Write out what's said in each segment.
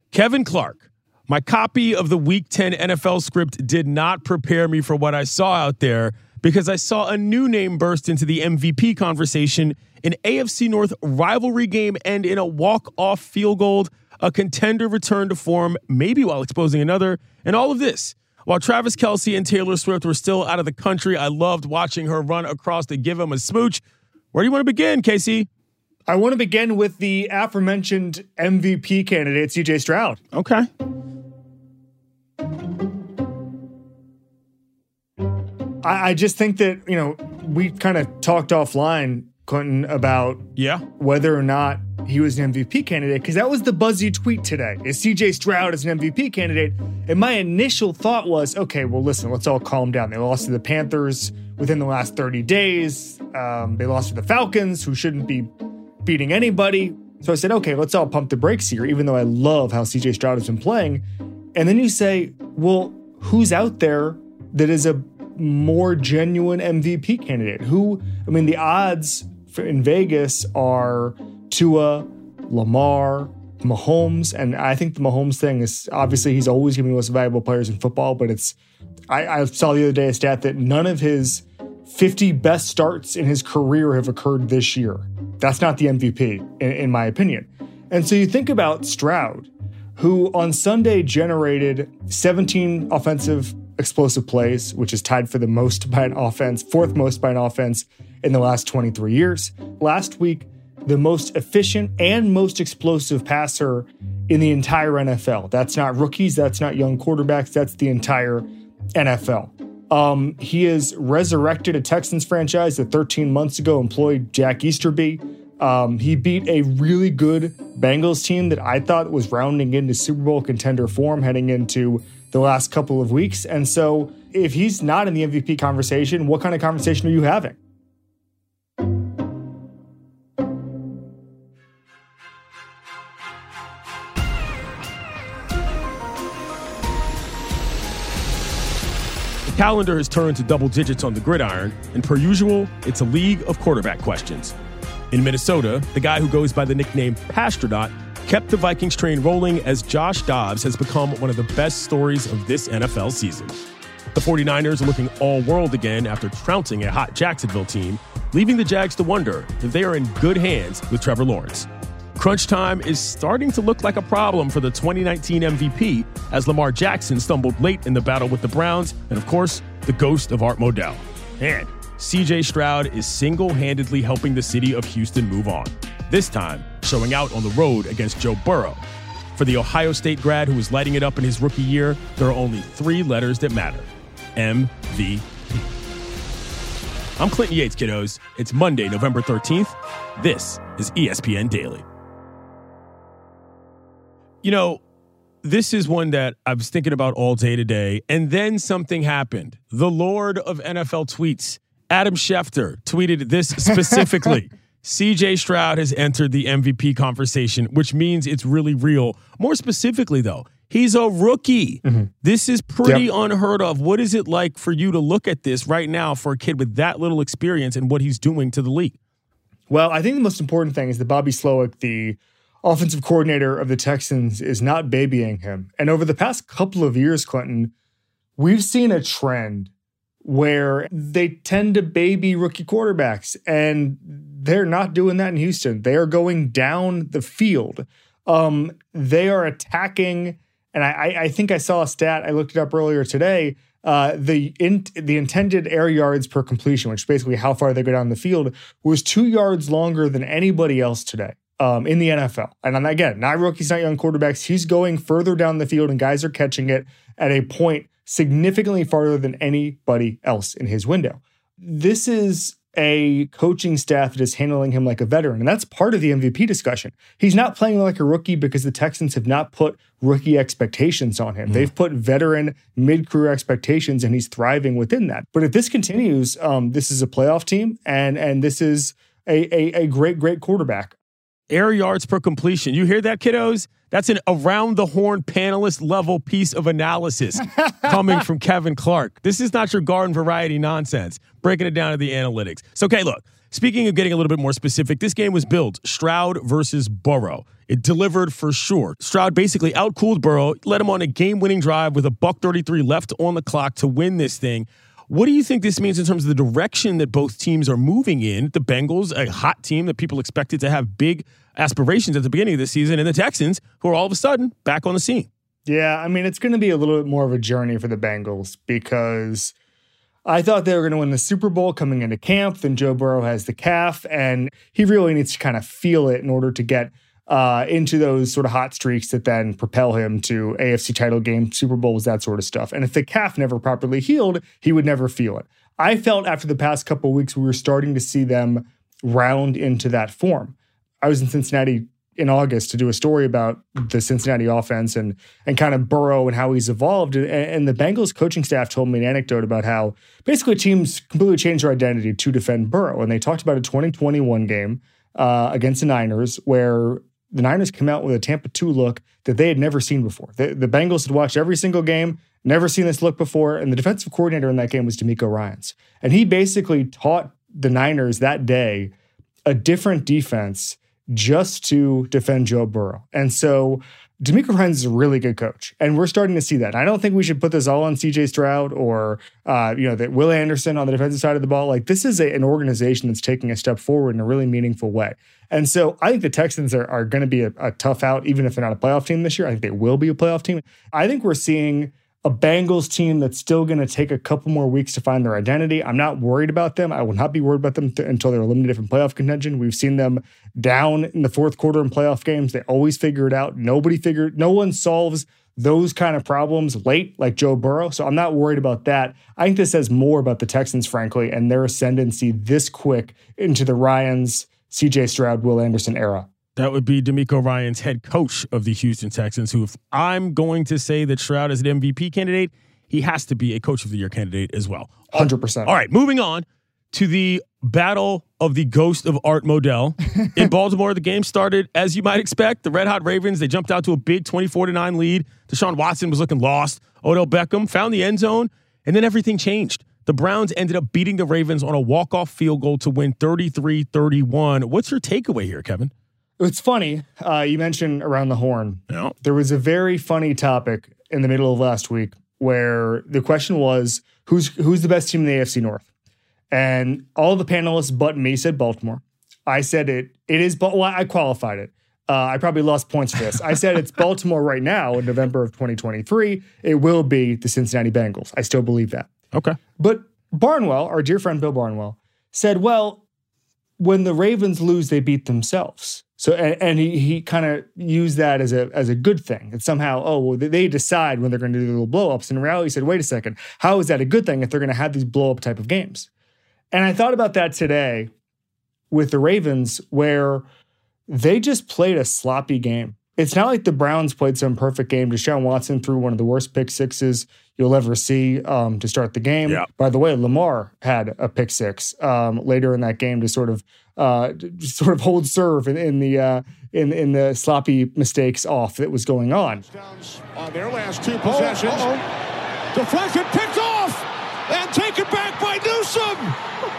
Kevin Clark, my copy of the Week 10 NFL script did not prepare me for what I saw out there because I saw a new name burst into the MVP conversation, an AFC North rivalry game end in a walk-off field goal, a contender return to form, maybe while exposing another, and all of this. While Travis Kelce and Taylor Swift were still out of the country, I loved watching her run across to give him a smooch. Where do you want to begin, Casey? I want to begin with the aforementioned MVP candidate, CJ Stroud. Okay. I just think that, we kind of talked offline, Clinton, about whether or not he was an MVP candidate, because that was the buzzy tweet today. Is CJ Stroud as an MVP candidate? And my initial thought was, okay, well, listen, let's all calm down. They lost to the Panthers within the last 30 days. They lost to the Falcons, who shouldn't be beating anybody. So I said, okay, let's all pump the brakes here, even though I love how CJ Stroud has been playing. And then you say, well, who's out there that is a more genuine MVP candidate? The odds in Vegas are Tua, Lamar, Mahomes, and I think the Mahomes thing is obviously he's always going to be the most valuable players in football, but I saw the other day a stat that none of his 50 best starts in his career have occurred this year. That's not the MVP, in my opinion. And so you think about Stroud, who on Sunday generated 17 offensive explosive plays, which is tied for the most by an offense, fourth most by an offense in the last 23 years. Last week, the most efficient and most explosive passer in the entire NFL. That's not rookies, that's not young quarterbacks, that's the entire NFL. He has resurrected a Texans franchise that 13 months ago employed Jack Easterby. He beat a really good Bengals team that I thought was rounding into Super Bowl contender form heading into the last couple of weeks. And so if he's not in the MVP conversation, what kind of conversation are you having? The calendar has turned to double digits on the gridiron, and per usual, it's a league of quarterback questions. In Minnesota, the guy who goes by the nickname Pastronaut kept the Vikings train rolling as Josh Dobbs has become one of the best stories of this NFL season. The 49ers are looking all-world again after trouncing a hot Jacksonville team, leaving the Jags to wonder if they are in good hands with Trevor Lawrence. Crunch time is starting to look like a problem for the 2019 MVP as Lamar Jackson stumbled late in the battle with the Browns and, of course, the ghost of Art Modell. And CJ Stroud is single-handedly helping the city of Houston move on, this time showing out on the road against Joe Burrow. For the Ohio State grad who was lighting it up in his rookie year, there are only three letters that matter: MVP. I'm Clinton Yates, kiddos. It's Monday, November 13th. This is ESPN Daily. This is one that I was thinking about all day today, and then something happened. The Lord of NFL tweets, Adam Schefter, tweeted this specifically. CJ Stroud has entered the MVP conversation, which means it's really real. More specifically, though, he's a rookie. Mm-hmm. This is pretty unheard of. What is it like for you to look at this right now for a kid with that little experience and what he's doing to the league? Well, I think the most important thing is that Bobby Slowick, the offensive coordinator of the Texans, is not babying him. And over the past couple of years, Clinton, we've seen a trend where they tend to baby rookie quarterbacks, and they're not doing that in Houston. They are going down the field. They are attacking, and I think I saw a stat, I looked it up earlier today, the intended air yards per completion, which is basically how far they go down the field, was 2 yards longer than anybody else today in the NFL. And again, not rookies, not young quarterbacks. He's going further down the field, and guys are catching it at a point significantly farther than anybody else in his window. This is a coaching staff that is handling him like a veteran, and that's part of the MVP discussion. He's not playing like a rookie because the Texans have not put rookie expectations on him. They've put veteran mid-career expectations, and he's thriving within that. But if this continues, this is a playoff team, and this is a great quarterback. Air yards per completion. You hear that, kiddos? That's an around-the-horn panelist level piece of analysis coming from Kevin Clark. This is not your garden variety nonsense, breaking it down to the analytics. So, okay, look, Speaking of getting a little bit more specific, this game was billed Stroud versus Burrow. It delivered for sure. Stroud basically outcooled Burrow, led him on a game-winning drive with $1:33 left on the clock to win this thing. What do you think this means in terms of the direction that both teams are moving in? The Bengals, a hot team that people expected to have big aspirations at the beginning of the season, and the Texans, who are all of a sudden back on the scene. Yeah, I mean, it's going to be a little bit more of a journey for the Bengals because I thought they were going to win the Super Bowl coming into camp. Then Joe Burrow has the calf, and he really needs to kind of feel it in order to get into those sort of hot streaks that then propel him to AFC title game, Super Bowls, that sort of stuff. And if the calf never properly healed, he would never feel it. I felt after the past couple of weeks, we were starting to see them round into that form. I was in Cincinnati in August to do a story about the Cincinnati offense and kind of Burrow and how he's evolved. And the Bengals coaching staff told me an anecdote about how basically teams completely changed their identity to defend Burrow. And they talked about a 2021 game against the Niners where the Niners came out with a Tampa 2 look that they had never seen before. The Bengals had watched every single game, never seen this look before, and the defensive coordinator in that game was DeMeco Ryans. And he basically taught the Niners that day a different defense just to defend Joe Burrow. And so DeMeco Ryans is a really good coach, and we're starting to see that. I don't think we should put this all on C.J. Stroud or that Will Anderson on the defensive side of the ball. Like, this is an organization that's taking a step forward in a really meaningful way. And so I think the Texans are going to be a tough out, even if they're not a playoff team this year. I think they will be a playoff team. I think we're seeing a Bengals team that's still going to take a couple more weeks to find their identity. I'm not worried about them. I will not be worried about them until they're eliminated from playoff contention. We've seen them down in the fourth quarter in playoff games. They always figure it out. No one solves those kind of problems late like Joe Burrow. So I'm not worried about that. I think this says more about the Texans, frankly, and their ascendancy this quick into the Ryans, C.J. Stroud, Will Anderson era. That would be DeMeco Ryans, head coach of the Houston Texans, who, if I'm going to say that Stroud is an MVP candidate, he has to be a coach of the year candidate as well. 100%. All right, moving on to the battle of the ghost of Art Modell. In Baltimore, the game started, as you might expect. The Red Hot Ravens, they jumped out to a big 24-9 lead. Deshaun Watson was looking lost. Odell Beckham found the end zone, and then everything changed. The Browns ended up beating the Ravens on a walk-off field goal to win 33-31. What's your takeaway here, Kevin? It's funny. You mentioned around the horn. Yeah. There was a very funny topic in the middle of last week where the question was, who's the best team in the AFC North? And all the panelists but me said Baltimore. I said it is, well, I qualified it. I probably lost points for this. I said it's Baltimore right now in November of 2023. It will be the Cincinnati Bengals. I still believe that. Okay. But Barnwell, our dear friend Bill Barnwell, said, well, when the Ravens lose, they beat themselves. So, and he kind of used that as a good thing. That somehow, they decide when they're going to do the little blow-ups. And in reality, he said, wait a second, how is that a good thing if they're going to have these blow-up type of games? And I thought about that today with the Ravens, where they just played a sloppy game. It's not like the Browns played some perfect game. Deshaun Watson threw one of the worst pick sixes you'll ever see to start the game. Yeah. By the way, Lamar had a pick six later in that game to sort of hold serve in the sloppy mistakes off that was going on. On their last two possessions, deflection picked off and taken back by Newsome.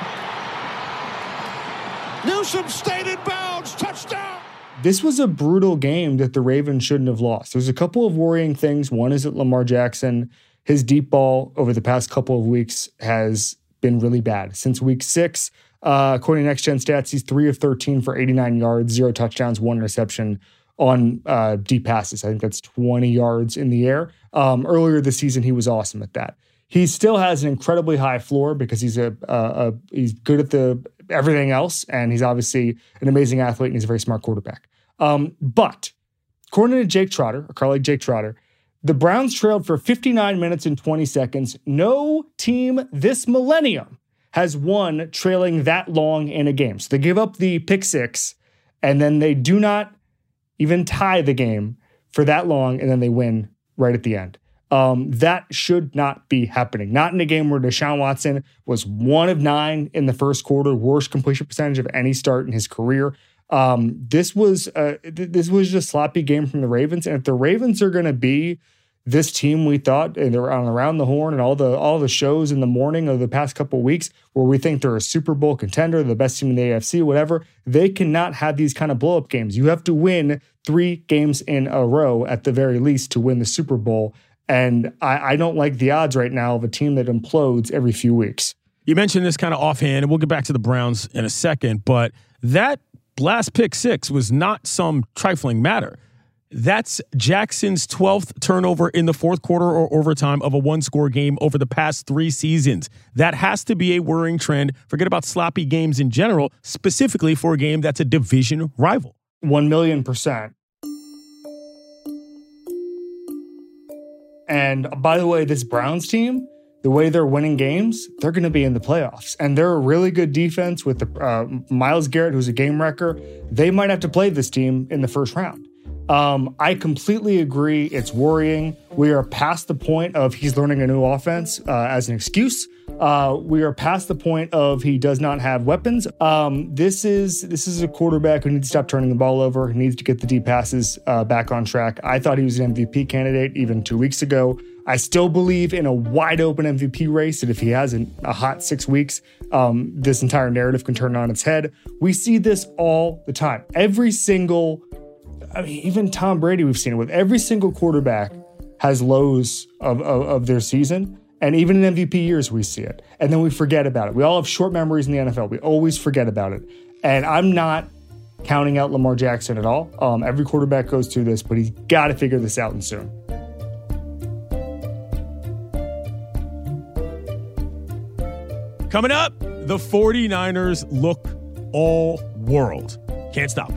Newsome stayed in bounds, touchdown. This was a brutal game that the Ravens shouldn't have lost. There's a couple of worrying things. One is that Lamar Jackson, his deep ball over the past couple of weeks has been really bad. Since week 6, according to Next Gen Stats, he's 3 of 13 for 89 yards, 0 touchdowns, 1 interception on deep passes. I think that's 20 yards in the air. Earlier this season, he was awesome at that. He still has an incredibly high floor because he's he's good at everything else, and he's obviously an amazing athlete, and he's a very smart quarterback. But according to Jake Trotter, a colleague Jake Trotter, the Browns trailed for 59 minutes and 20 seconds. No team this millennium has won trailing that long in a game. So they give up the pick six, and then they do not even tie the game for that long, and then they win right at the end. That should not be happening. Not in a game where Deshaun Watson was 1 of 9 in the first quarter, worst completion percentage of any start in his career. This was just a sloppy game from the Ravens. And if the Ravens are going to be this team, we thought, and they're on Around the Horn and all the shows in the morning of the past couple of weeks where we think they're a Super Bowl contender, the best team in the AFC, whatever, they cannot have these kind of blow-up games. You have to win 3 games in a row at the very least to win the Super Bowl. And I don't like the odds right now of a team that implodes every few weeks. You mentioned this kind of offhand, and we'll get back to the Browns in a second, but that last pick 6 was not some trifling matter. That's Jackson's 12th turnover in the fourth quarter or overtime of a one-score game over the past 3 seasons. That has to be a worrying trend. Forget about sloppy games in general, specifically for a game that's a division rival. 1,000,000%. And by the way, this Browns team, the way they're winning games, they're going to be in the playoffs. And they're a really good defense with the Myles Garrett, who's a game wrecker. They might have to play this team in the first round. I completely agree. It's worrying. We are past the point of he's learning a new offense as an excuse. We are past the point of he does not have weapons. This is a quarterback who needs to stop turning the ball over, who needs to get the deep passes back on track. I thought he was an MVP candidate even 2 weeks ago. I still believe in a wide open MVP race, and if he has a hot 6 weeks, this entire narrative can turn on its head. We see this all the time. Even Tom Brady, we've seen it with every single quarterback has lows of their season. And even in MVP years, we see it. And then we forget about it. We all have short memories in the NFL. We always forget about it. And I'm not counting out Lamar Jackson at all. Every quarterback goes through this, but he's got to figure this out and soon. Coming up, the 49ers look all world. Can't stop.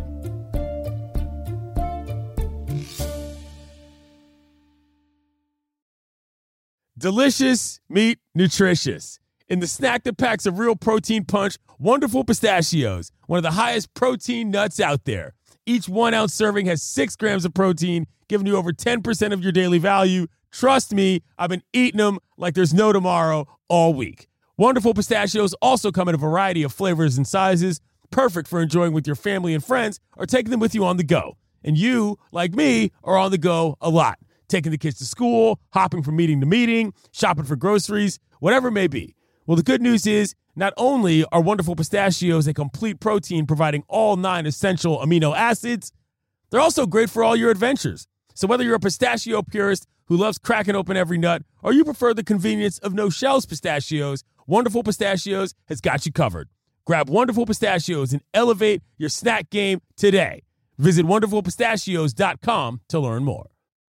Delicious meat, nutritious. In the snack that packs a real protein punch, Wonderful Pistachios, one of the highest protein nuts out there. Each 1 ounce serving has 6 grams of protein, giving you over 10% of your daily value. Trust me, I've been eating them like there's no tomorrow all week. Wonderful Pistachios also come in a variety of flavors and sizes, perfect for enjoying with your family and friends or taking them with you on the go. And you, like me, are on the go a lot. Taking the kids to school, hopping from meeting to meeting, shopping for groceries, whatever it may be. Well, the good news is not only are Wonderful Pistachios a complete protein providing all 9 essential amino acids, they're also great for all your adventures. So whether you're a pistachio purist who loves cracking open every nut or you prefer the convenience of no-shells pistachios, Wonderful Pistachios has got you covered. Grab Wonderful Pistachios and elevate your snack game today. Visit WonderfulPistachios.com to learn more.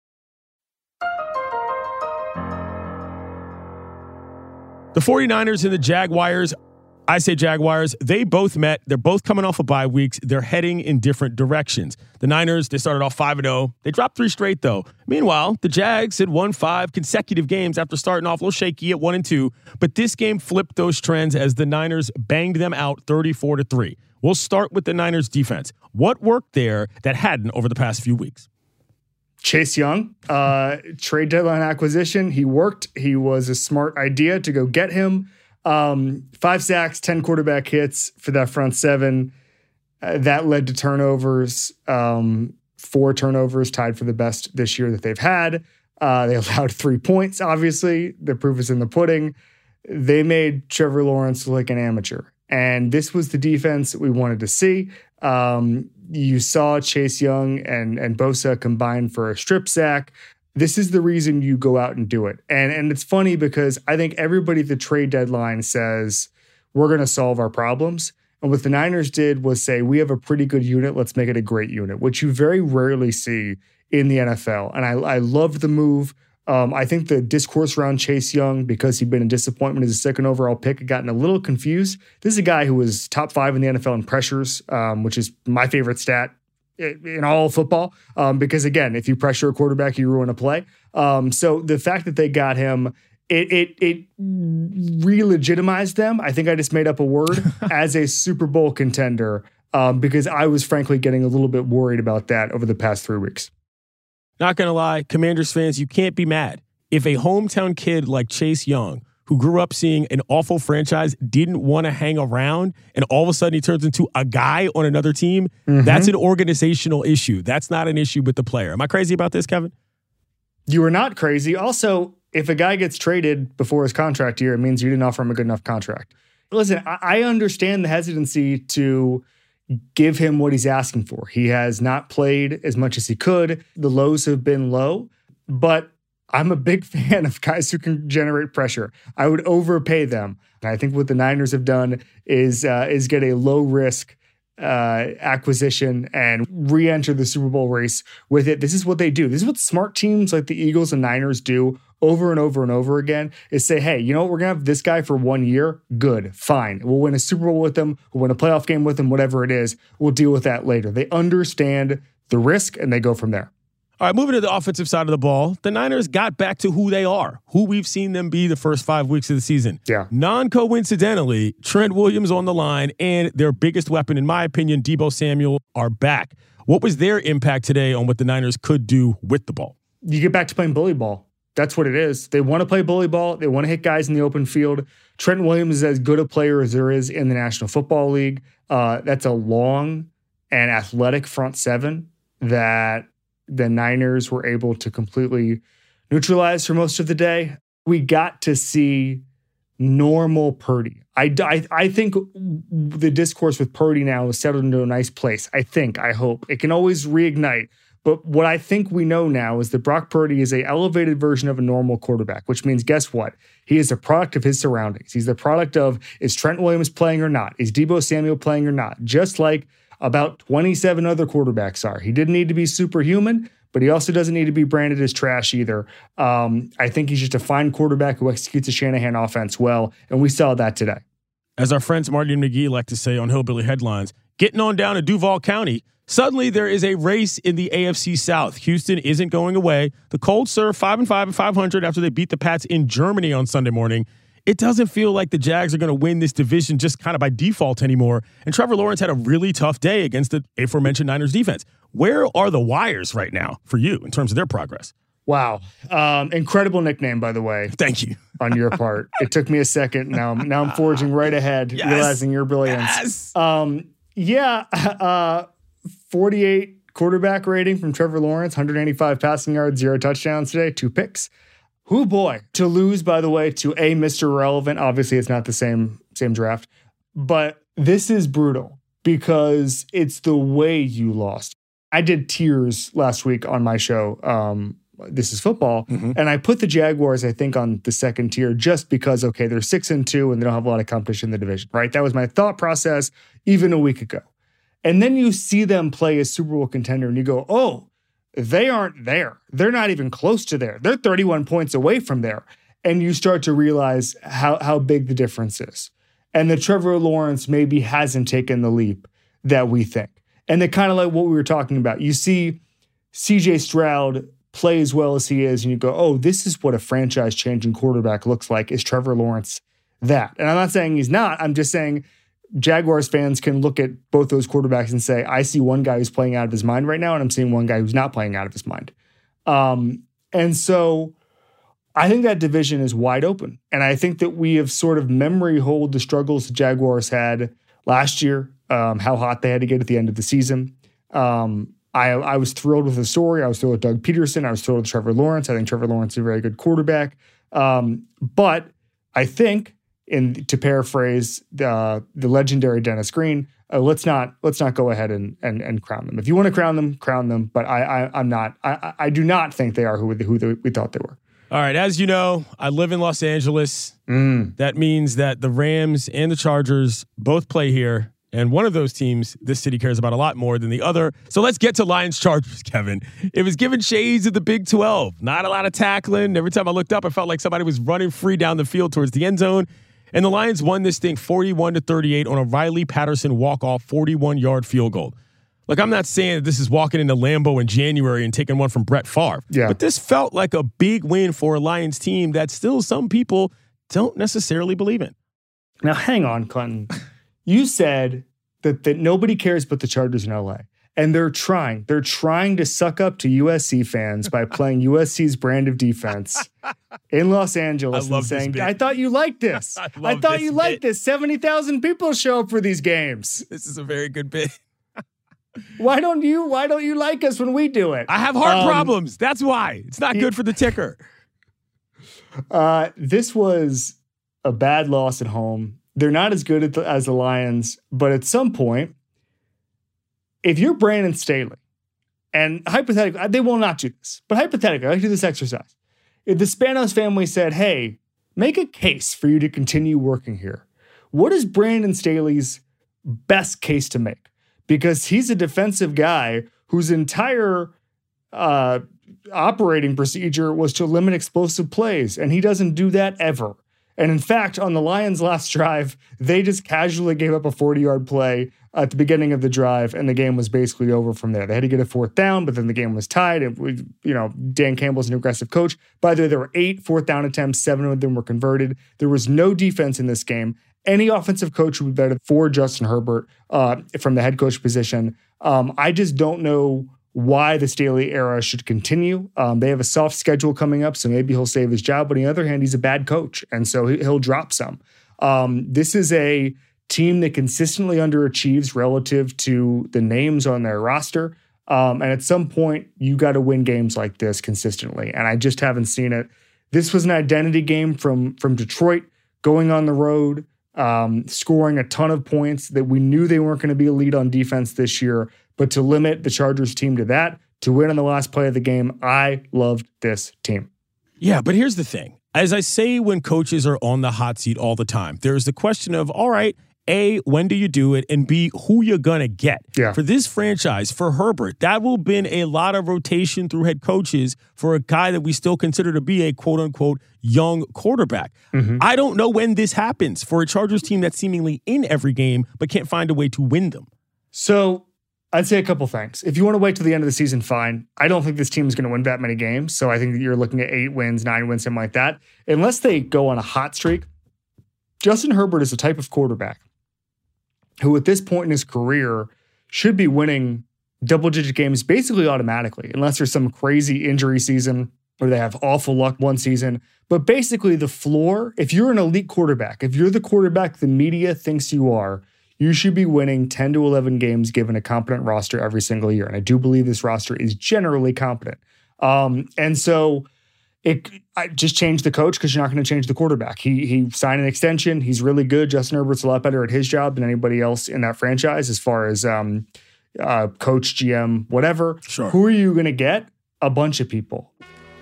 The 49ers and the Jaguars, I say Jaguars, they both met. They're both coming off of bye weeks. They're heading in different directions. The Niners, they started off 5-0. They dropped 3 straight, though. Meanwhile, the Jags had won 5 consecutive games after starting off a little shaky at 1-2. But this game flipped those trends as the Niners banged them out 34-3. We'll start with the Niners defense. What worked there that hadn't over the past few weeks? Chase Young, trade deadline acquisition. He worked. He was a smart idea to go get him. 5 sacks, 10 quarterback hits for that front 7. That led to turnovers. 4 turnovers, tied for the best this year that they've had. They allowed 3 points, obviously. The proof is in the pudding. They made Trevor Lawrence look like an amateur. And this was the defense that we wanted to see. You saw Chase Young and Bosa combine for a strip sack. This is the reason you go out and do it. And it's funny because I think everybody at the trade deadline says, we're going to solve our problems. And what the Niners did was say, we have a pretty good unit. Let's make it a great unit, which you very rarely see in the NFL. And I loved the move. I think the discourse around Chase Young, because he'd been a disappointment as a 2nd overall pick, had gotten a little confused. This is a guy who was top 5 in the NFL in pressures, which is my favorite stat in all of football. Because again, if you pressure a quarterback, you ruin a play. So the fact that they got him, it re-legitimized them. I think I just made up a word as a Super Bowl contender because I was frankly getting a little bit worried about that over the past 3 weeks. Not going to lie, Commanders fans, you can't be mad. If a hometown kid like Chase Young, who grew up seeing an awful franchise, didn't want to hang around, and all of a sudden he turns into a guy on another team, that's an organizational issue. That's not an issue with the player. Am I crazy about this, Kevin? You are not crazy. Also, if a guy gets traded before his contract year, it means you didn't offer him a good enough contract. Listen, I understand the hesitancy to give him what he's asking for. He has not played as much as he could. The lows have been low, but I'm a big fan of guys who can generate pressure. I would overpay them. And I think what the Niners have done is get a low-risk acquisition and re-enter the Super Bowl race with it. This is what they do. This is what smart teams like the Eagles and Niners do over and over and over again, is say, hey, you know what? We're going to have this guy for 1 year. Good, fine. We'll win a Super Bowl with him. We'll win a playoff game with him, whatever it is. We'll deal with that later. They understand the risk and they go from there. All right, moving to the offensive side of the ball, the Niners got back to who they are, who we've seen them be the first 5 weeks of the season. Yeah. Non-coincidentally, Trent Williams on the line and their biggest weapon, in my opinion, Deebo Samuel, are back. What was their impact today on what the Niners could do with the ball? You get back to playing bully ball. That's what it is. They want to play bully ball. They want to hit guys in the open field. Trent Williams is as good a player as there is in the National Football League. That's a long and athletic front seven that the Niners were able to completely neutralize for most of the day. We got to see normal Purdy. I think the discourse with Purdy now is settled into a nice place. I hope. It can always reignite. But what I think we know now is that Brock Purdy is an elevated version of a normal quarterback, which means, guess what? He is a product of his surroundings. He's the product of, is Trent Williams playing or not? Is Deebo Samuel playing or not? Just like about 27 other quarterbacks are. He didn't need to be superhuman, but he also doesn't need to be branded as trash either. I think he's just a fine quarterback who executes a Shanahan offense well, and we saw that today. As our friends Marty and McGee like to say on Hillbilly Headlines, getting on down to Duval County, suddenly there is a race in the AFC South. Houston isn't going away. The Colts are 5-5 and 500 after they beat the Pats in Germany on Sunday morning. It doesn't feel like the Jags are going to win this division just kind of by default anymore. And Trevor Lawrence had a really tough day against the aforementioned Niners defense. Where are the Wires right now for you in terms of their progress? Wow. Incredible nickname, by the way. Thank you. On your part. It took me a second. Now I'm forging right ahead, realizing your brilliance. Yes. 48 quarterback rating from Trevor Lawrence, 185 passing yards, 0 touchdowns today, 2 picks. Who boy, to lose, by the way, to a Mr. Relevant. Obviously, it's not the same draft, but this is brutal because it's the way you lost. I did tiers last week on my show, This Is Football, and I put the Jaguars, I think, on the second tier just because, okay, they're 6-2 and they don't have a lot of competition in the division, right? That was my thought process even a week ago. And then you see them play a Super Bowl contender and you go, oh, they aren't there. They're not even close to there. They're 31 points away from there. And you start to realize how big the difference is. And that Trevor Lawrence maybe hasn't taken the leap that we think. And they kind of like what we were talking about. You see CJ Stroud play as well as he is, and you go, oh, this is what a franchise-changing quarterback looks like. Is Trevor Lawrence that? And I'm not saying he's not. I'm just saying Jaguars fans can look at both those quarterbacks and say, I see one guy who's playing out of his mind right now, and I'm seeing one guy who's not playing out of his mind. And so I think that division is wide open. And I think that we have sort of memory hold the struggles the Jaguars had last year, how hot they had to get at the end of the season. I was thrilled with the story. I was thrilled with Doug Peterson. I was thrilled with Trevor Lawrence. I think Trevor Lawrence is a very good quarterback. But I think, to paraphrase the legendary Dennis Green, let's not go ahead and crown them. If you want to crown them. But I do not think they are who we thought they were. All right. As you know, I live in Los Angeles. That means that the Rams and the Chargers both play here. And one of those teams, this city cares about a lot more than the other. So let's get to Lions-Chargers, Kevin. It was given shades of the Big 12. Not a lot of tackling. Every time I looked up, I felt like somebody was running free down the field towards the end zone. And the Lions won this thing 41-38 on a Riley Patterson walk-off 41-yard field goal. Look, I'm not saying that this is walking into Lambeau in January and taking one from Brett Favre. Yeah. But this felt like a big win for a Lions team that still some people don't necessarily believe in. Now, hang on, Clinton. You said that nobody cares but the Chargers in LA. And they're trying. They're trying to suck up to USC fans by playing USC's brand of defense in Los Angeles and saying, I thought you liked this. I thought you liked this. 70,000 people show up for these games. This is a very good bit. Why don't you like us when we do it? I have heart problems. That's why. It's not good for the ticker. This was a bad loss at home. They're not as good as the Lions, but at some point, if you're Brandon Staley, and hypothetically, they will not do this, but hypothetically, I like to do this exercise. If the Spanos family said, hey, make a case for you to continue working here, what is Brandon Staley's best case to make? Because he's a defensive guy whose entire operating procedure was to limit explosive plays, and he doesn't do that ever. And in fact, on the Lions' last drive, they just casually gave up a 40-yard play at the beginning of the drive, and the game was basically over from there. They had to get a 4th down, but then the game was tied. Dan Campbell's an aggressive coach. By the way, there were 8 4th down attempts, 7 of them were converted. There was no defense in this game. Any offensive coach would be better for Justin Herbert from the head coach position. I just don't know why the Staley era should continue. They have a soft schedule coming up, so maybe he'll save his job. But on the other hand, he's a bad coach, and so he'll drop some. This is a team that consistently underachieves relative to the names on their roster. And at some point, you got to win games like this consistently. And I just haven't seen it. This was an identity game from Detroit, going on the road, scoring a ton of points that we knew they weren't going to be elite on defense this year. But to limit the Chargers team to that, to win on the last play of the game, I loved this team. Yeah, but here's the thing. As I say when coaches are on the hot seat all the time, there's the question of, all right, A, when do you do it? And B, who you're going to get. Yeah. For this franchise, for Herbert, that will have been a lot of rotation through head coaches for a guy that we still consider to be a quote-unquote young quarterback. Mm-hmm. I don't know when this happens for a Chargers team that's seemingly in every game but can't find a way to win them. So I'd say a couple things. If you want to wait till the end of the season, fine. I don't think this team is going to win that many games. So I think that you're looking at 8 wins, 9 wins, something like that. Unless they go on a hot streak, Justin Herbert is the type of quarterback who at this point in his career should be winning double-digit games basically automatically, unless there's some crazy injury season or they have awful luck one season. But basically the floor, if you're an elite quarterback, if you're the quarterback the media thinks you are, you should be winning 10 to 11 games given a competent roster every single year. And I do believe this roster is generally competent. And so I just changed the coach because you're not going to change the quarterback. He signed an extension. He's really good. Justin Herbert's a lot better at his job than anybody else in that franchise as far as coach, GM, whatever. Sure. Who are you going to get? A bunch of people.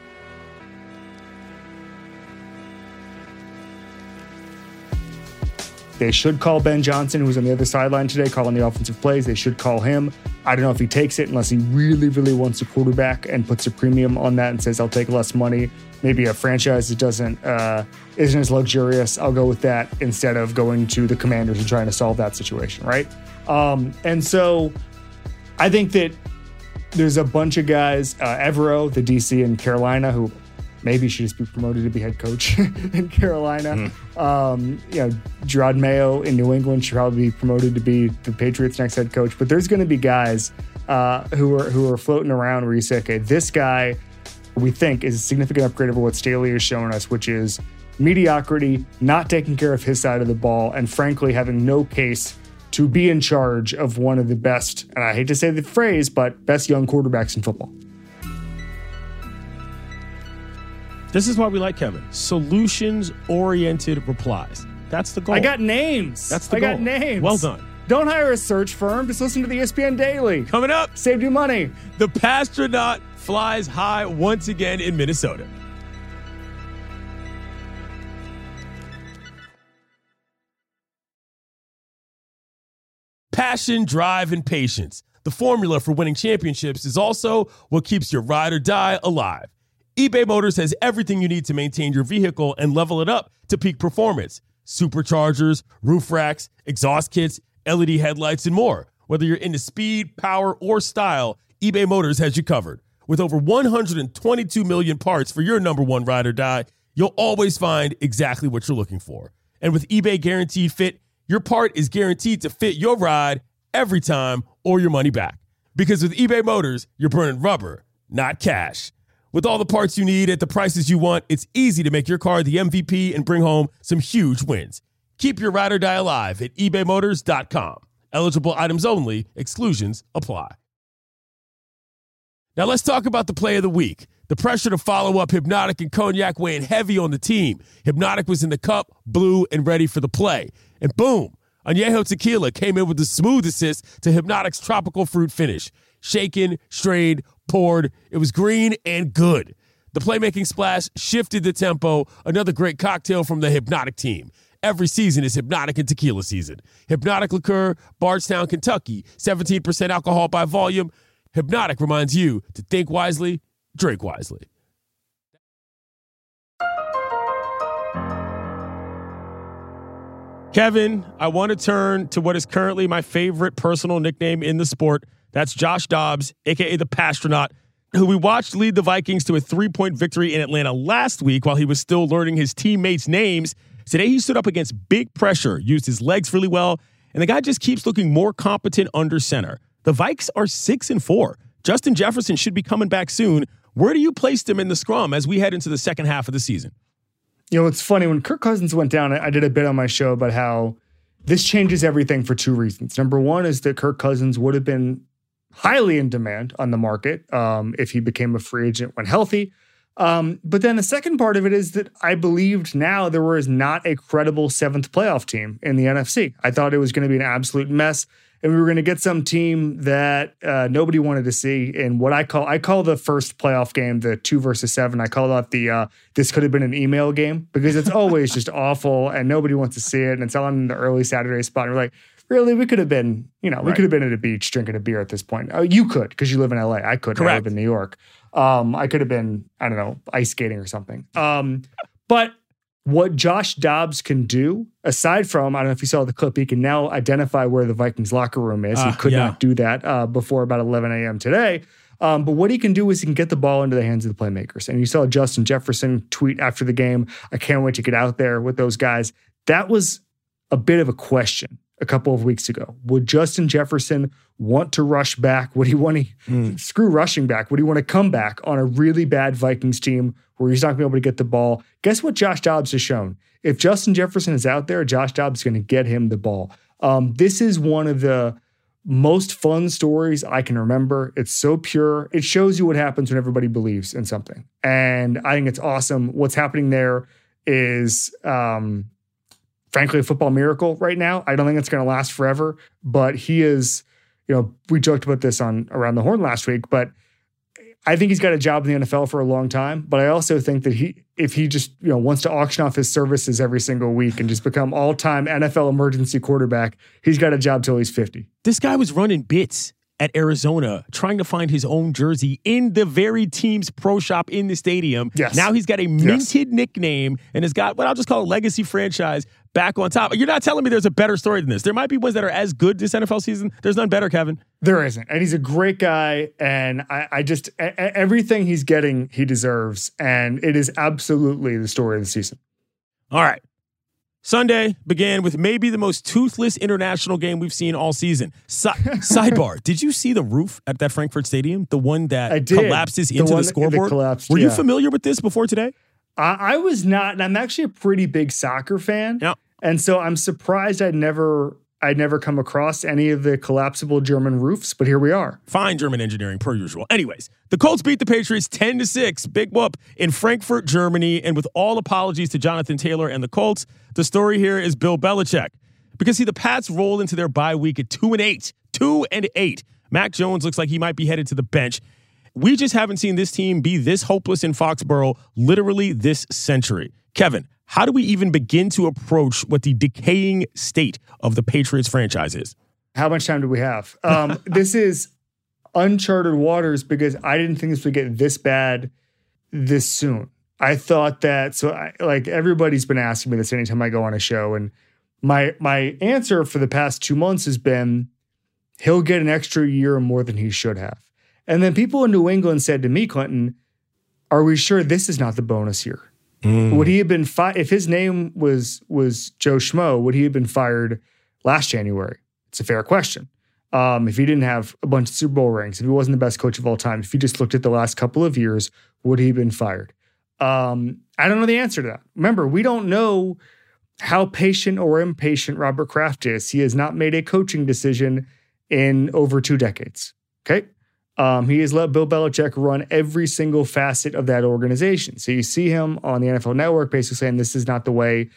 They should call Ben Johnson, who's on the other sideline today, calling the offensive plays. They should call him. I don't know if he takes it unless he really, really wants a quarterback and puts a premium on that and says, I'll take less money. Maybe a franchise that isn't as luxurious. I'll go with that instead of going to the Commanders and trying to solve that situation, right? And so I think that there's a bunch of guys, Evero, the DC in Carolina, who maybe should just be promoted to be head coach in Carolina. Gerard Mayo in New England should probably be promoted to be the Patriots' next head coach. But there's going to be guys who are floating around where you say, okay, this guy we think is a significant upgrade over what Staley has shown us, which is mediocrity, not taking care of his side of the ball, and frankly having no case to be in charge of one of the best, and I hate to say the phrase, but best young quarterbacks in football. This is why we like Kevin. Solutions-oriented replies. That's the goal. I got names. That's the goal. I got names. Well done. Don't hire a search firm. Just listen to the ESPN Daily. Coming up. Saved you money. The Pastronaut flies high once again in Minnesota. Passion, drive, and patience. The formula for winning championships is also what keeps your ride or die alive. eBay Motors has everything you need to maintain your vehicle and level it up to peak performance. Superchargers, roof racks, exhaust kits, LED headlights, and more. Whether you're into speed, power, or style, eBay Motors has you covered. With over 122 million parts for your number one ride or die, you'll always find exactly what you're looking for. And with eBay Guaranteed Fit, your part is guaranteed to fit your ride every time or your money back. Because with eBay Motors, you're burning rubber, not cash. With all the parts you need at the prices you want, it's easy to make your car the MVP and bring home some huge wins. Keep your ride or die alive at ebaymotors.com. Eligible items only. Exclusions apply. Now let's talk about the play of the week. The pressure to follow up Hypnotic and Cognac weighing heavy on the team. Hypnotic was in the cup, blue, and ready for the play. And boom, Añejo Tequila came in with the smooth assist to Hypnotic's tropical fruit finish. Shaken, strained, poured. It was green and good. The playmaking splash shifted the tempo. Another great cocktail from the Hypnotic team. Every season is Hypnotic and Tequila season. Hypnotic Liqueur, Bardstown, Kentucky. 17% alcohol by volume. Hypnotic reminds you to think wisely, drink wisely. Kevin, I want to turn to what is currently my favorite personal nickname in the sport. That's Josh Dobbs, a.k.a. the Pastronaut, who we watched lead the Vikings to a 3-point victory in Atlanta last week while he was still learning his teammates' names. Today, he stood up against big pressure, used his legs really well, and the guy just keeps looking more competent under center. The Vikes are 6-4. Justin Jefferson should be coming back soon. Where do you place them in the scrum as we head into the second half of the season? You know, it's funny. When Kirk Cousins went down, I did a bit on my show about how this changes everything for two reasons. Number one is that Kirk Cousins would have been highly in demand on the market if he became a free agent when healthy. But then the second part of it is that I believed now there was not a credible seventh playoff team in the NFC. I thought it was going to be an absolute mess, and we were going to get some team that nobody wanted to see. And what I call the first playoff game, the 2 versus 7. I call that the this could have been an email game, because it's always just awful and nobody wants to see it. And it's on in the early Saturday spot. And we're like, really, we could have been, we could have been at a beach drinking a beer at this point. You could, because you live in LA. I couldn't. I live in New York. I could have been, I don't know, ice skating or something. But what Josh Dobbs can do, aside from, I don't know if you saw the clip, he can now identify where the Vikings locker room is. He could not do that before about 11 a.m. today. But what he can do is he can get the ball into the hands of the playmakers. And you saw Justin Jefferson tweet after the game, I can't wait to get out there with those guys. That was a bit of a question a couple of weeks ago. Would Justin Jefferson want to rush back? Would he want to screw rushing back? Would he want to come back on a really bad Vikings team where he's not going to be able to get the ball? Guess what Josh Dobbs has shown? If Justin Jefferson is out there, Josh Dobbs is going to get him the ball. This is one of the most fun stories I can remember. It's so pure. It shows you what happens when everybody believes in something. And I think it's awesome. What's happening there is frankly, a football miracle right now. I don't think it's going to last forever, but he is, we joked about this on Around the Horn last week, but I think he's got a job in the NFL for a long time. But I also think that if he just, wants to auction off his services every single week and just become all-time NFL emergency quarterback, he's got a job till he's 50. This guy was running bits at Arizona, trying to find his own jersey in the very team's pro shop in the stadium. Yes. Now he's got a minted nickname and has got what I'll just call a legacy franchise back on top. You're not telling me there's a better story than this. There might be ones that are as good this NFL season. There's none better, Kevin. There isn't. And he's a great guy. And I just, everything he's getting, he deserves. And it is absolutely the story of the season. All right. Sunday began with maybe the most toothless international game we've seen all season. Sidebar, did you see the roof at that Frankfurt Stadium? The one that collapses into the scoreboard? Were you familiar with this before today? I was not, and I'm actually a pretty big soccer fan. Yep. And so I'm surprised I'd never come across any of the collapsible German roofs, but here we are. Fine German engineering, per usual. Anyways, the Colts beat the Patriots 10-6, big whoop, in Frankfurt, Germany. And with all apologies to Jonathan Taylor and the Colts, the story here is Bill Belichick. Because, the Pats rolled into their bye week at 2-8. 2-8. Mac Jones looks like he might be headed to the bench. We just haven't seen this team be this hopeless in Foxborough literally this century. Kevin, how do we even begin to approach what the decaying state of the Patriots franchise is? How much time do we have? This is uncharted waters because I didn't think this would get this bad this soon. I thought that, everybody's been asking me this anytime I go on a show, and my answer for the past 2 months has been, he'll get an extra year more than he should have. And then people in New England said to me, Clinton, are we sure this is not the bonus year? Would he have been if his name was Joe Schmo, would he have been fired last January? It's a fair question. If he didn't have a bunch of Super Bowl rings, if he wasn't the best coach of all time, if he just looked at the last couple of years, would he have been fired? I don't know the answer to that. Remember, we don't know how patient or impatient Robert Kraft is. He has not made a coaching decision in over 2 decades. Okay? He has let Bill Belichick run every single facet of that organization. So you see him on the NFL Network basically saying this is not the way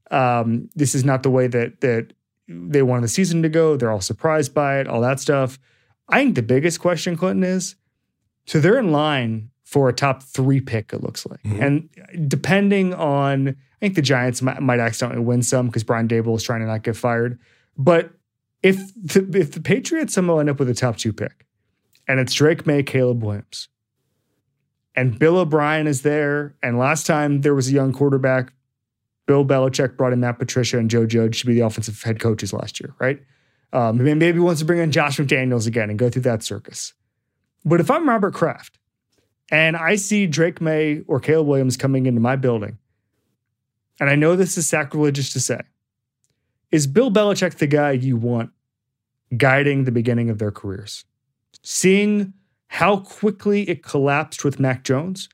that they wanted the season to go. They're all surprised by it, all that stuff. I think the biggest question, Clinton, is, so they're in line for a top 3 pick, it looks like. Mm-hmm. And depending on, I think the Giants might accidentally win some because Brian Daboll is trying to not get fired. But if the Patriots somehow end up with a top 2 pick, and it's Drake May, Caleb Williams, and Bill O'Brien is there, and last time there was a young quarterback, Bill Belichick brought in Matt Patricia and Joe Judge to be the offensive head coaches last year, right? Maybe he wants to bring in Josh McDaniels again and go through that circus. But if I'm Robert Kraft and I see Drake May or Caleb Williams coming into my building, and I know this is sacrilegious to say, is Bill Belichick the guy you want guiding the beginning of their careers? Seeing how quickly it collapsed with Mac Jones,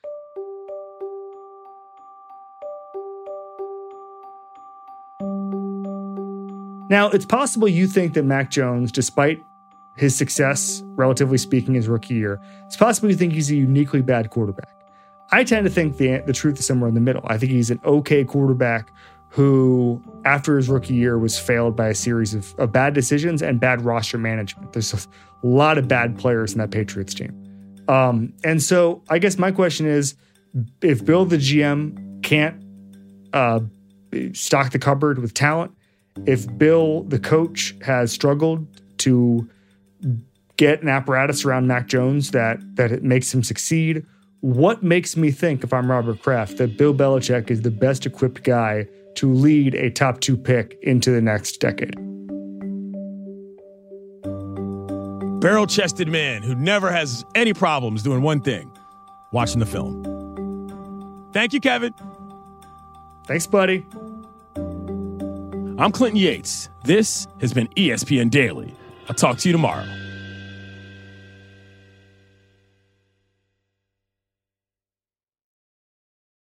now, it's possible you think that Mac Jones, despite his success, relatively speaking, his rookie year, it's possible you think he's a uniquely bad quarterback. I tend to think the truth is somewhere in the middle. I think he's an okay quarterback who, after his rookie year, was failed by a series of bad decisions and bad roster management. There's a lot of bad players in that Patriots team. And so I guess my question is, if Bill, the GM, can't stock the cupboard with talent, if Bill, the coach, has struggled to get an apparatus around Mac Jones that it makes him succeed, what makes me think, if I'm Robert Kraft, that Bill Belichick is the best equipped guy to lead a top 2 pick into the next decade? Barrel-chested man who never has any problems doing one thing, watching the film. Thank you, Kevin. Thanks, buddy. I'm Clinton Yates. This has been ESPN Daily. I'll talk to you tomorrow.